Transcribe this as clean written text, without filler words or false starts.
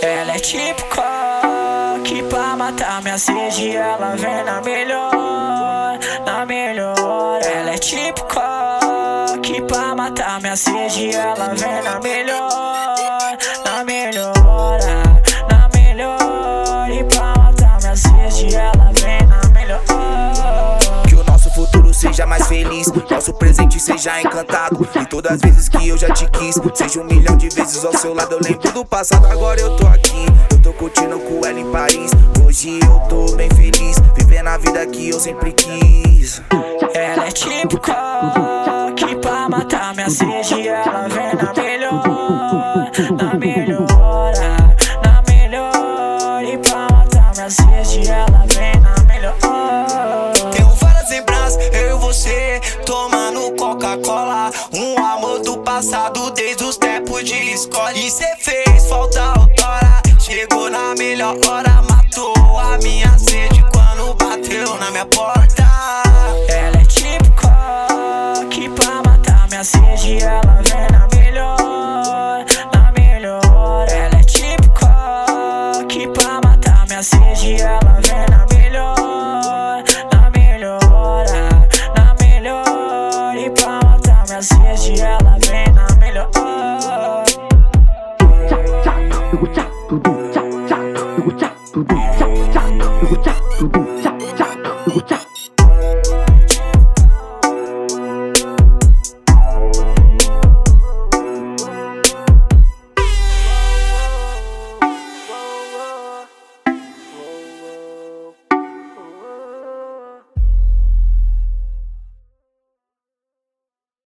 Ela é típica, que pra matar minha sede ela vem na melhor, na melhor. Ela é típica, que pra matar minha sede ela vem na melhor, na melhor, na melhor. E pra matar minha sede ela vem na melhor. Que o nosso futuro seja mais feliz, nosso presente seja encantado. E todas as vezes que eu já te quis, seja 1.000.000 de vezes ao seu lado. Eu lembro do passado, agora eu tô aqui. Eu tô curtindo com ela em Paris. Hoje eu tô bem feliz, vivendo a vida que eu sempre quis. Ela é típica, que pra matar minha sede ela vem na melhor, na melhor, na melhor. E pra matar minha sede ela vem na melhor. Tenho várias lembranças, eu e você tomando Coca-Cola. Um amor do passado desde os tempos de escola. E cê fez falta outrora, chegou na melhor hora.